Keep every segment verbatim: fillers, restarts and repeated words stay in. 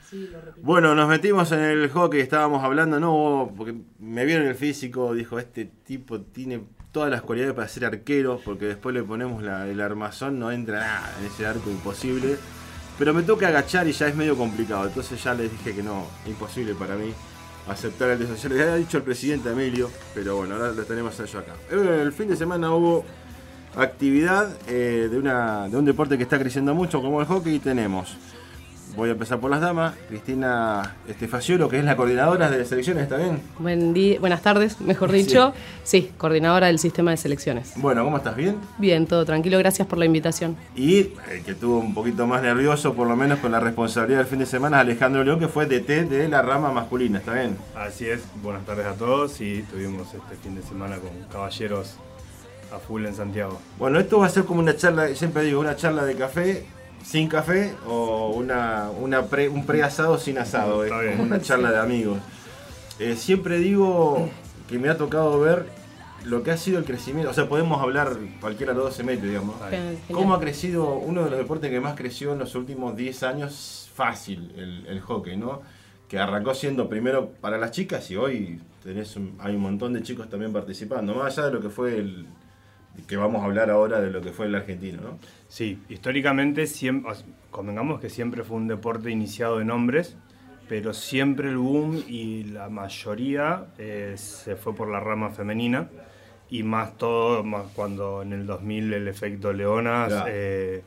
Sí, lo repito. Bueno, nos metimos en el hockey, estábamos hablando, no, porque me vieron el físico, dijo, este tipo tiene todas las cualidades para ser arquero, porque después le ponemos la, el armazón, no entra nada en ese arco, imposible. Pero me toca agachar y ya es medio complicado, entonces ya les dije que no, imposible para mí aceptar el desafío. Les había dicho el presidente Emilio, pero bueno, ahora lo tenemos a ellos acá. El fin de semana hubo actividad eh, de, una, de un deporte que está creciendo mucho como el hockey y tenemos... Voy a empezar por las damas. Cristina Estefaciolo, que es la coordinadora de selecciones, ¿está bien? Buen día, buenas tardes, mejor dicho. Sí. sí, coordinadora del sistema de selecciones. Bueno, ¿cómo estás? ¿Bien? Bien, todo tranquilo, gracias por la invitación. Y el que estuvo un poquito más nervioso, por lo menos con la responsabilidad del fin de semana, Alejandro León, que fue D T de la rama masculina, ¿está bien? Así es, buenas tardes a todos y tuvimos este fin de semana con caballeros a full en Santiago. Bueno, esto va a ser como una charla, siempre digo, una charla de café, sin café, o una, una pre, un pre-asado sin asado, es como una charla de amigos. Eh, siempre digo que me ha tocado ver lo que ha sido el crecimiento, o sea, podemos hablar cualquiera de los doce metros, digamos. ¿Cómo ha crecido uno de los deportes que más creció en los últimos diez años? Fácil, el, el hockey, ¿no? Que arrancó siendo primero para las chicas y hoy tenés un, hay un montón de chicos también participando, más allá de lo que fue el... que vamos a hablar ahora de lo que fue el argentino, ¿no? Sí, históricamente, siempre, convengamos que siempre fue un deporte iniciado en hombres, pero siempre el boom y la mayoría eh, se fue por la rama femenina, y más todo, más cuando en el dos mil el efecto Leonas claro. eh,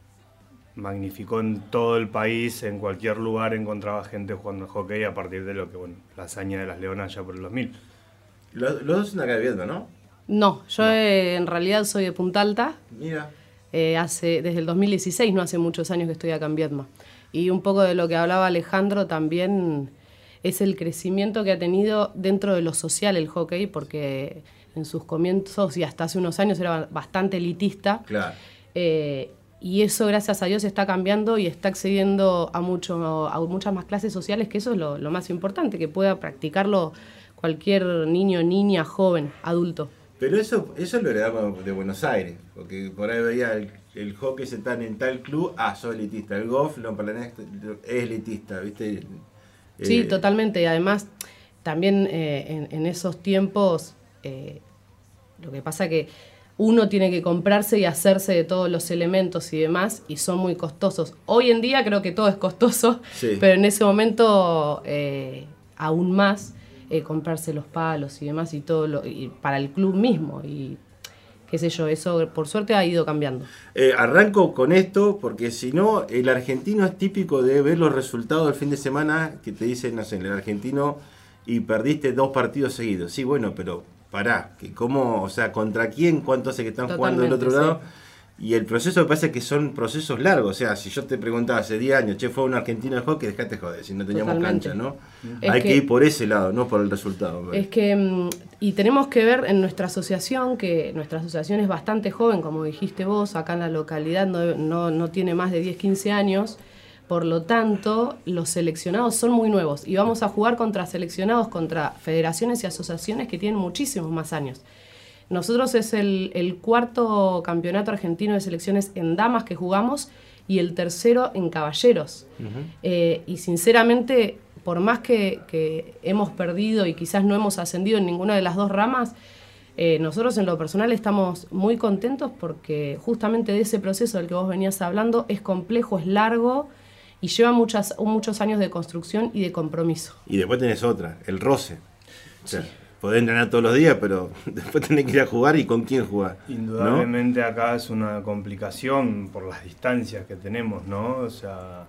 magnificó en todo el país, en cualquier lugar encontraba gente jugando al hockey a partir de lo que, bueno, la hazaña de las Leonas ya por el dos mil. Los, los dos son acá de Viedma, ¿no? No, yo no. Eh, en realidad soy de Punta Alta. Mira. Eh, hace, desde el dos mil dieciséis, no hace muchos años que estoy acá en Viedma. Y un poco de lo que hablaba Alejandro también es el crecimiento que ha tenido dentro de lo social el hockey, porque en sus comienzos y hasta hace unos años era bastante elitista. Claro. Eh, y eso, gracias a Dios, está cambiando y está accediendo a, mucho, a muchas más clases sociales, que eso es lo, lo más importante, que pueda practicarlo cualquier niño, niña, joven, adulto. Pero eso, eso lo heredamos de Buenos Aires, porque por ahí veía el, el hockey se está en tal club, ah, soy elitista. El golf no, es elitista, ¿viste? Eh, sí, totalmente. Y además, también eh, en, en esos tiempos, eh, lo que pasa que uno tiene que comprarse y hacerse de todos los elementos y demás, y son muy costosos. Hoy en día creo que todo es costoso, sí. Pero en ese momento eh, aún más. Eh, comprarse los palos y demás y todo lo, y para el club mismo y qué sé yo, eso por suerte ha ido cambiando. Eh, arranco con esto porque si no, el argentino es típico de ver los resultados del fin de semana que te dicen, no sé, el argentino y perdiste dos partidos seguidos. Sí, bueno, pero pará, que cómo, o sea, contra quién, cuánto hace que están Totalmente, jugando del otro lado. Sí. Y el proceso me parece que son procesos largos. O sea, si yo te preguntaba hace diez años, che, fue un argentino de hockey, dejate joder, si no teníamos Totalmente. Cancha, ¿no? Es Hay que, que ir por ese lado, no por el resultado. ¿Vale? Es que, y tenemos que ver en nuestra asociación, que nuestra asociación es bastante joven, como dijiste vos, acá en la localidad no, no, no tiene más de diez, quince años. Por lo tanto, los seleccionados son muy nuevos. Y vamos a jugar contra seleccionados, contra federaciones y asociaciones que tienen muchísimos más años. Nosotros es el, el cuarto campeonato argentino de selecciones en damas que jugamos y el tercero en caballeros. Uh-huh. Eh, y sinceramente, por más que, que hemos perdido y quizás no hemos ascendido en ninguna de las dos ramas, eh, nosotros en lo personal estamos muy contentos porque justamente de ese proceso del que vos venías hablando es complejo, es largo y lleva muchas, muchos años de construcción y de compromiso. Y después tenés otra, el roce. O sea, sí. Podés entrenar todos los días, pero después tenés que ir a jugar y con quién jugar. Indudablemente, ¿no? Acá es una complicación por las distancias que tenemos, ¿no? O sea,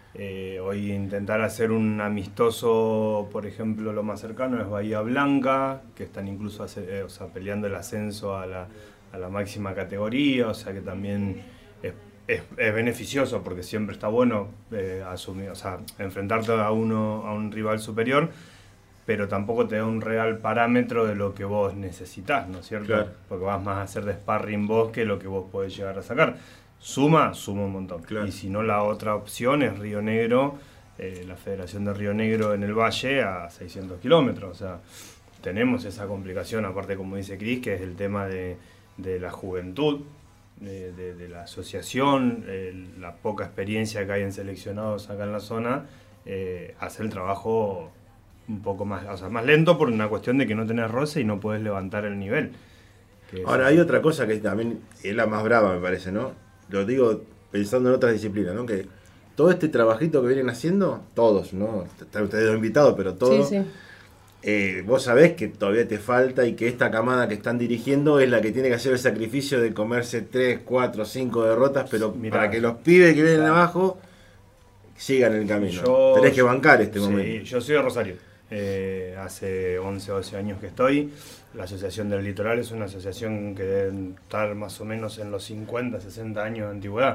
eh, hoy intentar hacer un amistoso, por ejemplo, lo más cercano es Bahía Blanca, que están incluso hace, eh, o sea, peleando el ascenso a la, a la máxima categoría, o sea que también es, es, es beneficioso porque siempre está bueno eh, asumir, o sea, enfrentarte a uno, a un rival superior, pero tampoco te da un real parámetro de lo que vos necesitas, ¿no es cierto? Claro. Porque vas más a hacer de sparring vos que lo que vos podés llegar a sacar. Suma, suma un montón. Claro. Y si no, la otra opción es Río Negro, eh, la Federación de Río Negro en el Valle a seiscientos kilómetros. O sea, tenemos esa complicación, aparte como dice Cris, que es el tema de, de la juventud, de, de, de la asociación, eh, la poca experiencia que hay en seleccionados acá en la zona, eh, hacer el trabajo un poco más, o sea, más lento por una cuestión de que no tenés roce y no podés levantar el nivel. Ahora, hay otra cosa que también es la más brava, me parece, ¿no? Lo digo pensando en otras disciplinas, ¿no? Que todo este trabajito que vienen haciendo, todos, ¿no? Están ustedes los invitados, pero todos, Sí, sí. eh, vos sabés que todavía te falta y que esta camada que están dirigiendo es la que tiene que hacer el sacrificio de comerse tres, cuatro, cinco derrotas, pero Mirá, para que los pibes que vienen claro. abajo sigan el camino. Yo- Tenés que bancar este sí, momento. yo soy de Rosario. Eh, hace once, doce años que estoy. La Asociación del Litoral es una asociación que debe estar más o menos en los cincuenta, sesenta años de antigüedad.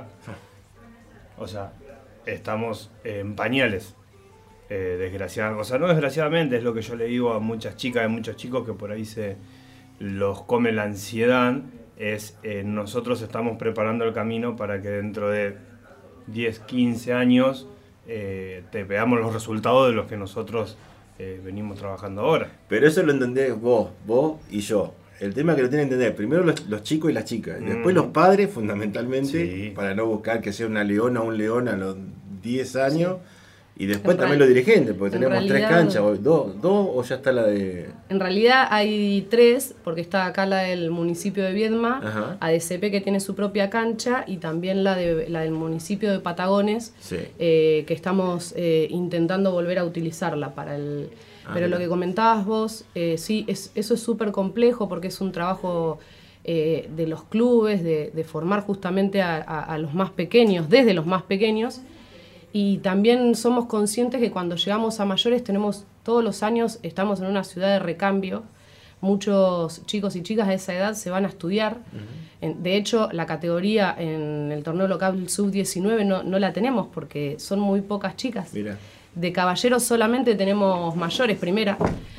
O sea, estamos en pañales. Eh, desgraciadamente, o sea, no desgraciadamente, es lo que yo le digo a muchas chicas y muchos chicos que por ahí se los come la ansiedad, es eh, nosotros estamos preparando el camino para que dentro de diez, quince años eh, te veamos los resultados de los que nosotros eh, venimos trabajando ahora. Pero eso lo entendés vos, vos y yo. El tema es que lo tienen que entender primero los, los chicos y las chicas, y después Mm. los padres fundamentalmente, Sí. para no buscar que sea una leona o un león a los diez años, y después En también real- los dirigentes, porque en tenemos tres realidad- canchas, o dos, dos o ya está la de... En realidad hay tres, porque está acá la del municipio de Viedma, Ajá. A D C P que tiene su propia cancha y también la, de, la del municipio de Patagones, Sí. eh, que estamos eh, intentando volver a utilizarla para el... Ah, Pero mira. lo que comentabas vos, eh, sí, es, eso es súper complejo porque es un trabajo eh, de los clubes, de, de formar justamente a, a- a los más pequeños, desde los más pequeños. Y también somos conscientes que cuando llegamos a mayores tenemos, todos los años estamos en una ciudad de recambio. Muchos chicos y chicas de esa edad se van a estudiar. En- De hecho, la categoría en el torneo local sub diecinueve no, no la tenemos porque son muy pocas chicas. Mira. De caballeros solamente tenemos mayores primera,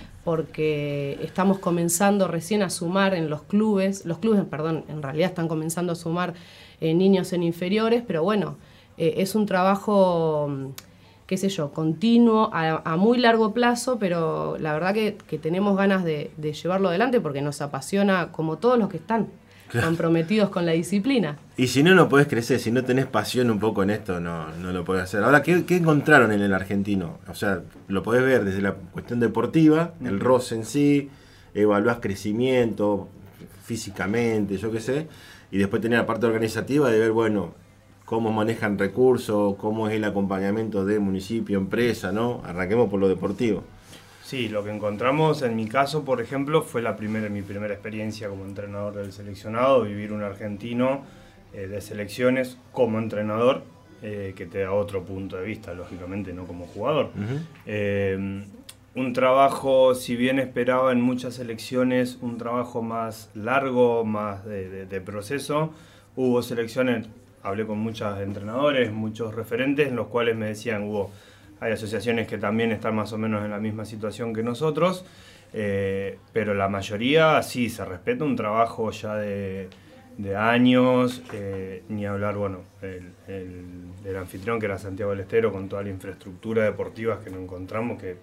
porque estamos comenzando recién a sumar en los clubes, los clubes, perdón, en realidad están comenzando a sumar eh, niños en inferiores, pero bueno, eh, es un trabajo, mm, qué sé yo, continuo, a, a muy largo plazo, pero la verdad que, que tenemos ganas de, de llevarlo adelante porque nos apasiona como todos los que están comprometidos con la disciplina. Y si no, no podés crecer, si no tenés pasión un poco en esto, no, no lo podés hacer. Ahora, ¿qué, qué encontraron en el argentino? O sea, lo podés ver desde la cuestión deportiva, el roce en sí, evaluás crecimiento físicamente, yo qué sé, y después tenés la parte organizativa de ver, bueno, cómo manejan recursos, cómo es el acompañamiento de municipio, empresa, ¿no? Arranquemos por lo deportivo. Sí, lo que encontramos en mi caso, por ejemplo, fue la primera, mi primera experiencia como entrenador del seleccionado, vivir un argentino eh, de selecciones como entrenador, eh, que te da otro punto de vista, lógicamente, no como jugador. Ujú. Eh, un trabajo, si bien esperaba en muchas selecciones un trabajo más largo, más de, de- de proceso, hubo selecciones, hablé con muchos entrenadores, muchos referentes, en los cuales me decían, hubo... Hay asociaciones que también están más o menos en la misma situación que nosotros, eh, pero la mayoría sí, se respeta un trabajo ya de, de años, eh, ni hablar, bueno, el, el, el anfitrión que era Santiago del Estero, con toda la infraestructura deportiva que nos encontramos, que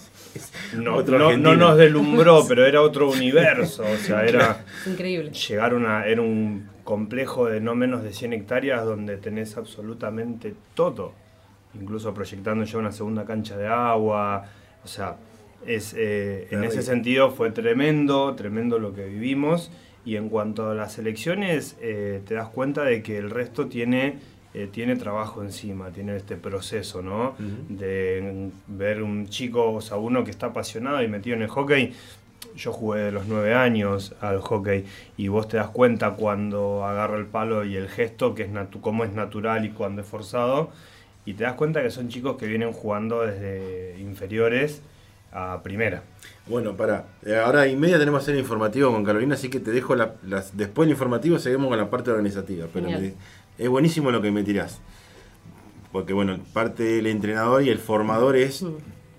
no, Otro no, argentino. no nos deslumbró, pero era otro universo, o sea, era... Increíble. Llegar a una, era un complejo de no menos de cien hectáreas donde tenés absolutamente todo, incluso proyectando ya una segunda cancha de agua, o sea, es, eh, en ese sentido fue tremendo, tremendo lo que vivimos, y en cuanto a las elecciones, eh, te das cuenta de que el resto tiene, eh, tiene trabajo encima, tiene este proceso, ¿no? Ujú. De ver un chico, o sea, uno que está apasionado y metido en el hockey. Yo jugué de los nueve años al hockey y vos te das cuenta cuando agarra el palo y el gesto, que es natu- cómo es natural y cuando es forzado, y te das cuenta que son chicos que vienen jugando desde inferiores a primera. Bueno, para ahora y media tenemos el informativo con Carolina, así que te dejo la, las, después del informativo seguimos con la parte organizativa. Pero Genial. me- es buenísimo lo que me tirás. Porque bueno, parte del entrenador y el formador es Mm.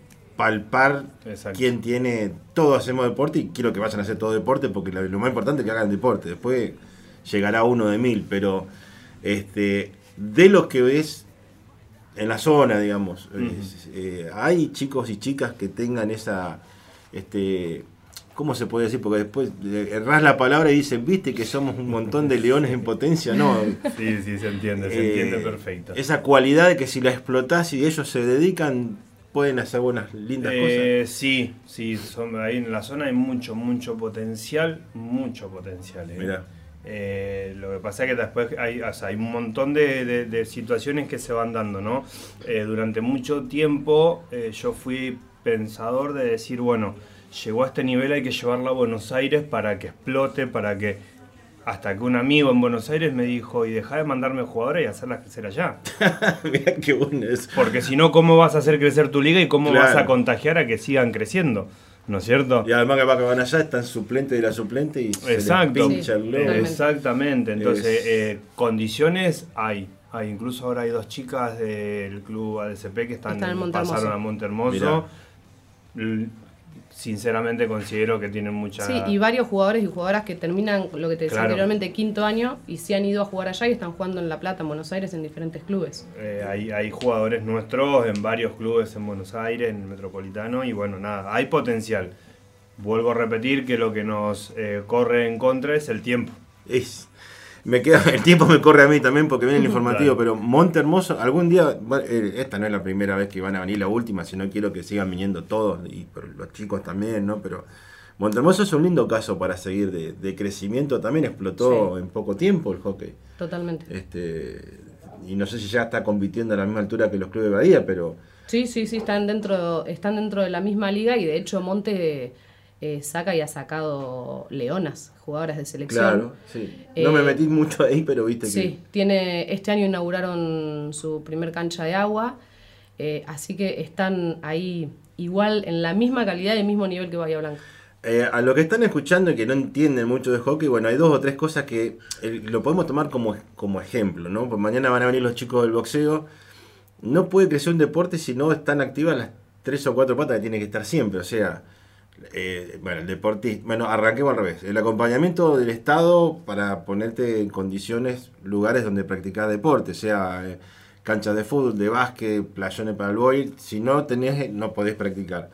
palpar Exacto. quién tiene, todos hacemos deporte y quiero que vayan a hacer todo deporte porque lo, lo más importante es que hagan deporte. Después llegará uno de mil, pero este de los que ves en la zona, digamos, Ujú. es- eh, hay chicos y chicas que tengan esa este ¿cómo se puede decir? Porque después errás la palabra y dicen, ¿viste que somos un montón de leones en potencia? No. Sí, sí, se entiende, se eh, entiende perfecto. Esa cualidad de que si la explotás y ellos se dedican, pueden hacer buenas, lindas eh, cosas. Sí, sí, son, ahí en la zona hay mucho, mucho potencial, mucho potencial. Eh. Mirá. Eh, lo que pasa es que después hay, o sea, hay un montón de, de, de situaciones que se van dando, ¿no? Eh, durante mucho tiempo eh, yo fui pensador de decir, bueno, llegó a este nivel, hay que llevarla a Buenos Aires para que explote, para que... Hasta que un amigo en Buenos Aires me dijo, y dejá de mandarme jugadores y hacerlas crecer allá. Mirá qué bueno eso. Porque si no, ¿cómo vas a hacer crecer tu liga y cómo Claro. vas a contagiar a que sigan creciendo? ¿No es cierto? Y además que va que van allá, están suplente de la suplente y se Exacto. les pincha el Sí, globo. totalmente. Exactamente. Entonces, Es- eh, condiciones hay. hay. Incluso ahora hay dos chicas del club A D C P que están, Están en Monte pasaron Hermoso. a Monte Hermoso. L- Sinceramente considero que tienen mucha... Sí, y varios jugadores y jugadoras que terminan, lo que te decía Claro. anteriormente, quinto año y se han ido a jugar allá y están jugando en La Plata, en Buenos Aires, en diferentes clubes. Eh, hay, hay jugadores nuestros en varios clubes en Buenos Aires, en el Metropolitano, y bueno, nada, hay potencial. Vuelvo a repetir que lo que nos eh, corre en contra es el tiempo. Es, me queda, el tiempo me corre a mí también porque viene el informativo, Claro. pero Monte Hermoso, algún día, eh, esta no es la primera vez que van a venir, la última, sino quiero que sigan viniendo todos, y pero los chicos también, ¿no? Pero Monte Hermoso es un lindo caso para seguir de, de crecimiento, también explotó Sí. en poco tiempo el hockey. Totalmente. Este, y no sé si ya está compitiendo a la misma altura que los clubes de Bahía, pero Sí, sí, sí, están dentro, están dentro de la misma liga y de hecho Monte eh, saca y ha sacado leonas, jugadoras de selección. claro, sí. No me Eh, metí mucho ahí, pero viste Sí, tiene, este año inauguraron su primer cancha de agua, eh, así que están ahí igual en la misma calidad y el mismo nivel que Bahía Blanca. que eh, a lo que están escuchando y que no entienden mucho de hockey, bueno, hay dos o tres cosas que eh, lo podemos tomar como, como ejemplo, ¿no? Pues mañana van a venir los chicos del boxeo. No puede crecer un deporte si no están activas las tres o cuatro patas que tiene que estar siempre. O sea, eh, bueno, el deportista, bueno, arranquemos al revés. El acompañamiento del Estado para ponerte en condiciones, lugares donde practicar deporte, sea eh, canchas de fútbol, de básquet, playones para el boil. Si no tenés, no podés practicar.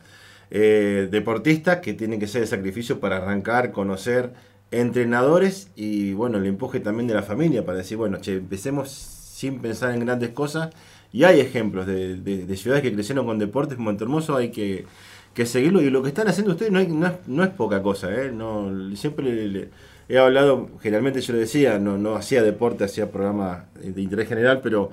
Eh, deportistas que tienen que ser de sacrificio para arrancar, conocer, entrenadores y bueno, el empuje también de la familia para decir, bueno, che, empecemos sin pensar en grandes cosas. Y hay ejemplos de, de, de ciudades que crecieron con deportes, Monte Hermoso, hay que, que seguirlo. Y lo que están haciendo ustedes no, hay, no, es, no es poca cosa, ¿eh? No, siempre le, le, he hablado, generalmente yo le decía, no, no hacía deporte, hacía programas de interés general, pero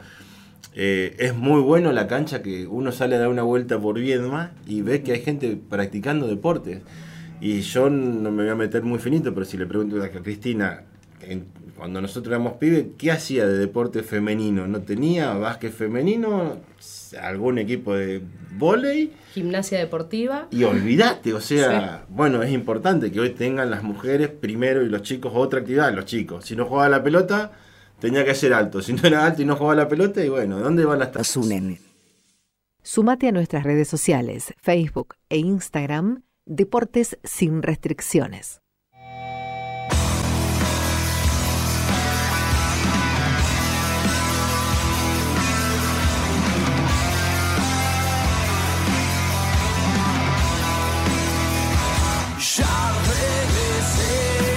eh, es muy bueno la cancha que uno sale a dar una vuelta por Viedma y ve que hay gente practicando deportes. Y yo no me voy a meter muy finito, pero si le pregunto a Cristina, en, cuando nosotros éramos pibes, ¿qué hacía de deporte femenino? ¿No tenía básquet femenino? ¿Algún equipo de vóley? Gimnasia deportiva. Y olvídate, o sea, sí. Bueno, es importante que hoy tengan las mujeres primero y los chicos otra actividad. Los chicos, si no jugaba la pelota, tenía que ser alto. Si no era alto y no jugaba la pelota, y bueno, ¿dónde van a estar? Nos unen. Sumate a nuestras redes sociales, Facebook e Instagram, Deportes sin restricciones. Ya regresé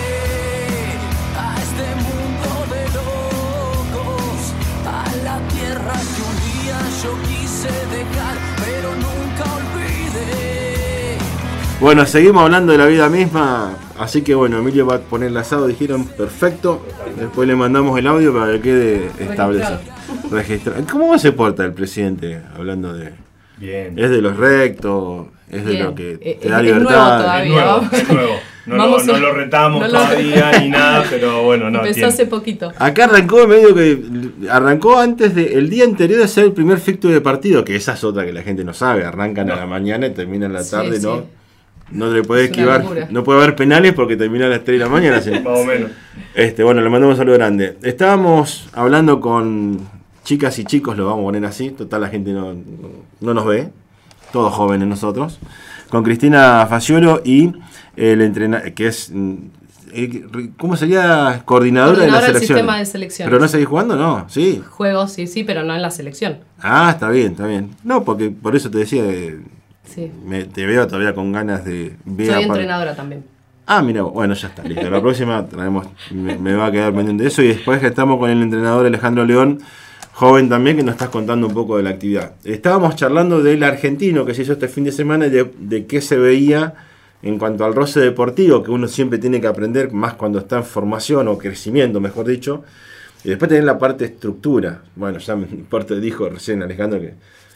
a este mundo de locos, a la tierra que un día yo quise dejar, pero nunca olvidé. Bueno, seguimos hablando de la vida misma, así que bueno, Emilio va a poner el asado, dijeron, perfecto. Después le mandamos el audio para que quede establecido. Registrado. ¿Cómo se porta el presidente hablando de...? Bien. Es de los rectos, es de Bien. lo que Eh, te da es libertad. nuevo todavía. Es nuevo, es nuevo. No, Vamos lo, a- no lo retamos no lo- todavía ni nada, pero bueno, no. Empezó tiene- hace poquito. Acá arrancó medio que arrancó antes de el día anterior de hacer el primer fixture de partido, que esa es otra que la gente no sabe, arrancan a la mañana y terminan a la Sí, tarde, sí. no no le puede Es una esquivar, locura. no puede haber penales porque termina a las tres de la mañana. así. Más o menos. Este, bueno, le mandamos un saludo grande. Estábamos hablando con chicas y chicos, lo vamos a poner así, total la gente no, no, no nos ve, todos jóvenes nosotros, con Cristina Faciolo y el entrenador, que es, mm, eh, ¿cómo sería? Coordinadora, Coordinadora de la del selección. sistema de selecciones. ¿Pero no seguís jugando? No, sí. Juegos, sí, sí, pero no en la selección. Ah, está bien, está bien. No, porque por eso te decía, eh, Sí. Me, te veo todavía con ganas de ver. Soy a- entrenadora también. Ah, mira, bueno, ya está, listo. La próxima traemos, me, me va a quedar pendiente de eso. Y después que estamos con el entrenador Alejandro León, joven también, que nos estás contando un poco de la actividad. Estábamos charlando del argentino que se hizo este fin de semana y de, de qué se veía en cuanto al roce deportivo, que uno siempre tiene que aprender, más cuando está en formación o crecimiento, mejor dicho. Y después tener la parte estructura. Bueno, ya me importa, dijo recién Alejandro que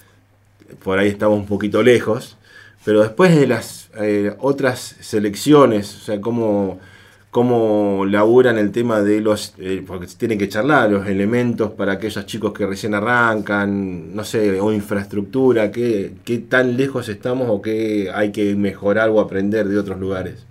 por ahí estamos un poquito lejos. Pero después de las eh, otras selecciones, o sea, cómo, cómo laburan el tema de los, eh, porque tienen que charlar, los elementos para aquellos chicos que recién arrancan, no sé, o infraestructura, qué, qué tan lejos estamos o qué hay que mejorar o aprender de otros lugares.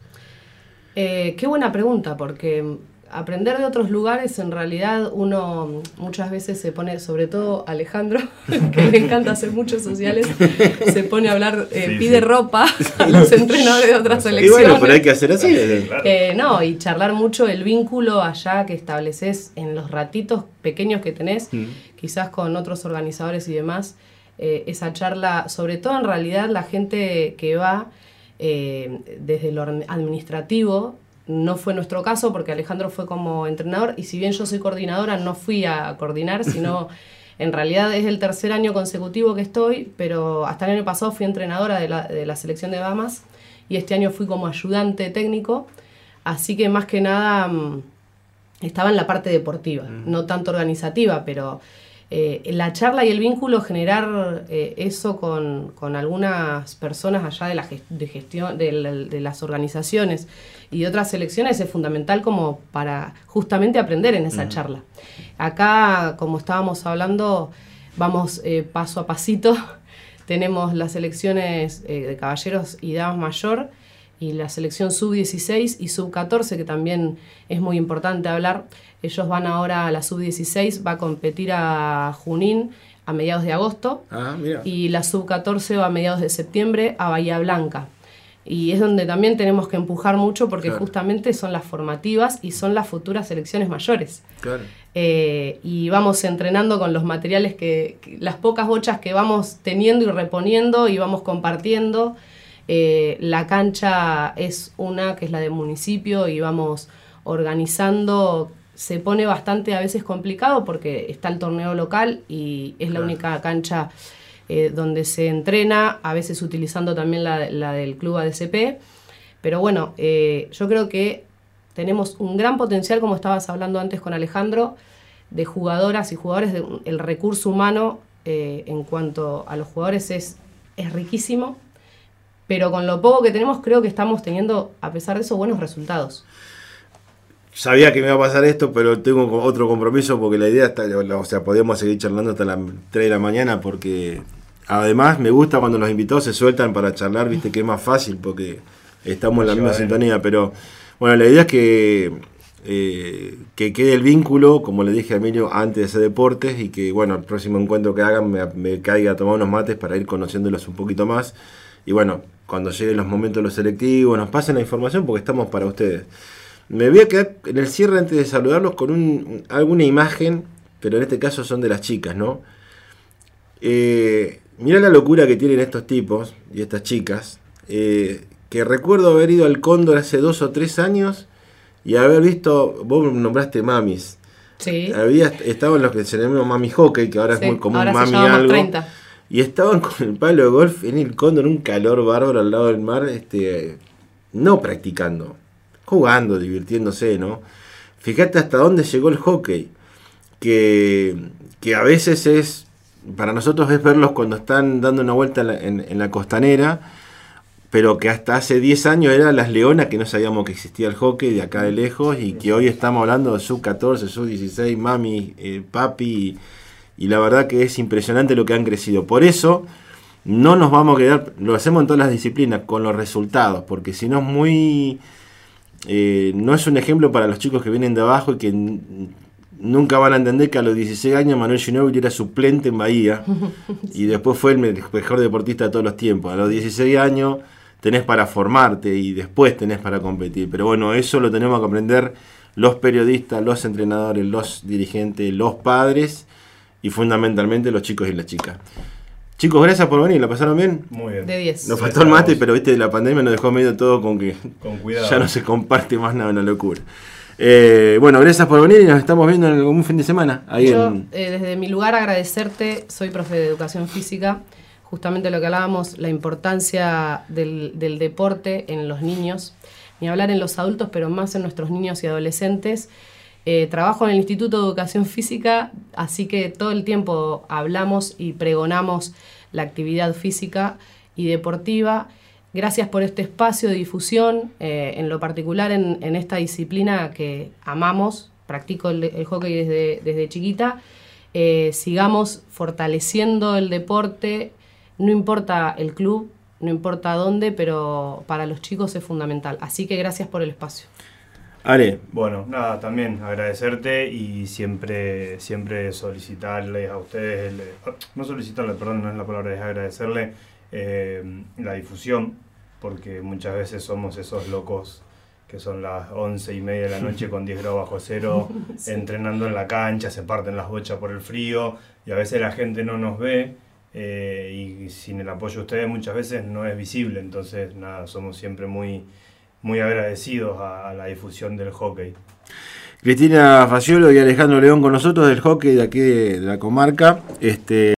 Eh, qué buena pregunta, porque aprender de otros lugares, en realidad uno muchas veces se pone, sobre todo Alejandro, que le encanta hacer muchos sociales, se pone a hablar, eh, Sí, pide sí. ropa a los entrenadores de otras Y selecciones. bueno, pero hay que hacer así. Eh, no, y charlar mucho el vínculo allá que estableces en los ratitos pequeños que tenés, Mm. quizás con otros organizadores y demás. Eh, esa charla, sobre todo en realidad la gente que va eh, desde lo administrativo, no fue nuestro caso porque Alejandro fue como entrenador y si bien yo soy coordinadora no fui a coordinar, sino en realidad es el tercer año consecutivo que estoy, pero hasta el año pasado fui entrenadora de la, de la selección de Bahamas y este año fui como ayudante técnico, así que más que nada mmm, estaba en la parte deportiva, mm. no tanto organizativa, pero eh, la charla y el vínculo, generar eh, eso con, con algunas personas allá de la gest- de gestión de, la, de las organizaciones y de otras selecciones es fundamental como para justamente aprender en esa mm. charla. Acá, como estábamos hablando, vamos eh, paso a pasito. Tenemos las selecciones eh, de caballeros y damas mayor y la selección sub dieciséis y sub catorce, que también es muy importante hablar. Ellos van ahora a la sub dieciséis, va a competir a Junín a mediados de agosto. Ah, mira. Y la sub catorce va a mediados de septiembre a Bahía Blanca. Y es donde también tenemos que empujar mucho porque claro. justamente son las formativas y son las futuras selecciones mayores. Claro. Eh, y vamos entrenando con los materiales, que, que las pocas bochas que vamos teniendo y reponiendo y vamos compartiendo. Eh, la cancha es una que es la del municipio y vamos organizando. Se pone bastante a veces complicado porque está el torneo local y es la claro. única cancha eh, donde se entrena, a veces utilizando también la, la del club A D C P. Pero bueno, eh, yo creo que tenemos un gran potencial, como estabas hablando antes con Alejandro, de jugadoras y jugadores. De, el recurso humano eh, en cuanto a los jugadores es, es riquísimo, pero con lo poco que tenemos creo que estamos teniendo, a pesar de eso, buenos resultados. Sabía que me iba a pasar esto, pero tengo otro compromiso porque la idea está, o sea, podemos seguir charlando hasta las tres de la mañana porque además me gusta cuando los invitados se sueltan para charlar, viste que es más fácil porque estamos en la misma sintonía, pero bueno, la idea es que eh, que quede el vínculo, como le dije a Emilio, antes de hacer deportes y que bueno, el próximo encuentro que hagan me, me caiga a tomar unos mates para ir conociéndolos un poquito más y bueno, cuando lleguen los momentos de los selectivos nos pasen la información porque estamos para ustedes. Me voy a quedar en el cierre antes de saludarlos con un, alguna imagen, pero en este caso son de las chicas, ¿no? Eh, mirá la locura que tienen estos tipos y estas chicas, eh, que recuerdo haber ido al Cóndor hace dos o tres años y haber visto, vos nombraste mamis. Sí. Había, estaban los que se llaman mami hockey, que ahora sí, es muy común, mami algo. treinta. Y estaban con el palo de golf en el Cóndor, un calor bárbaro al lado del mar, este, no practicando. Jugando, divirtiéndose, ¿no? Fíjate hasta dónde llegó el hockey, que, que a veces es, para nosotros es verlos cuando están dando una vuelta en la, en, en la costanera, pero que hasta hace diez años eran las leonas que no sabíamos que existía el hockey de acá de lejos y que hoy estamos hablando de sub catorce, sub dieciséis, mami, eh, papi, y, y la verdad que es impresionante lo que han crecido. Por eso no nos vamos a quedar, lo hacemos en todas las disciplinas, con los resultados, porque si no es muy... Eh, no es un ejemplo para los chicos que vienen de abajo y que n- nunca van a entender que a los dieciséis años Manuel Ginóbili era suplente en Bahía y después fue el mejor deportista de todos los tiempos. A los dieciséis años tenés para formarte y después tenés para competir, pero bueno, eso lo tenemos que aprender los periodistas, los entrenadores, los dirigentes, los padres y fundamentalmente los chicos y las chicas. Chicos, gracias por venir, ¿la pasaron bien? Muy bien. De diez. Nos faltó el mate, pero viste, la pandemia nos dejó medio todo con que Con cuidado. ya no se comparte más nada, una locura. Eh, bueno, gracias por venir y nos estamos viendo en algún fin de semana. Ahí Yo, en... eh, desde mi lugar, agradecerte. Soy profe de educación física. Justamente lo que hablábamos, la importancia del, del deporte en los niños. Ni hablar en los adultos, pero más en nuestros niños y adolescentes. Eh, trabajo en el Instituto de Educación Física, así que todo el tiempo hablamos y pregonamos la actividad física y deportiva. Gracias por este espacio de difusión, eh, en lo particular en, en esta disciplina que amamos. Practico el, el hockey desde, desde chiquita. Eh, sigamos fortaleciendo el deporte, no importa el club, no importa dónde, pero para los chicos es fundamental. Así que gracias por el espacio. Ale. Bueno, nada, también agradecerte y siempre siempre solicitarles a ustedes, el, no solicitarle, perdón, no es la palabra, es agradecerle eh, la difusión, porque muchas veces somos esos locos que son las once y media de la noche con diez grados bajo cero, sí. entrenando en la cancha, se parten las bochas por el frío y a veces la gente no nos ve eh, y sin el apoyo de ustedes muchas veces no es visible, entonces nada, somos siempre muy... muy agradecidos a, a la difusión del hockey. Cristina Faciolo y Alejandro León con nosotros del hockey de aquí de, de la comarca. Este,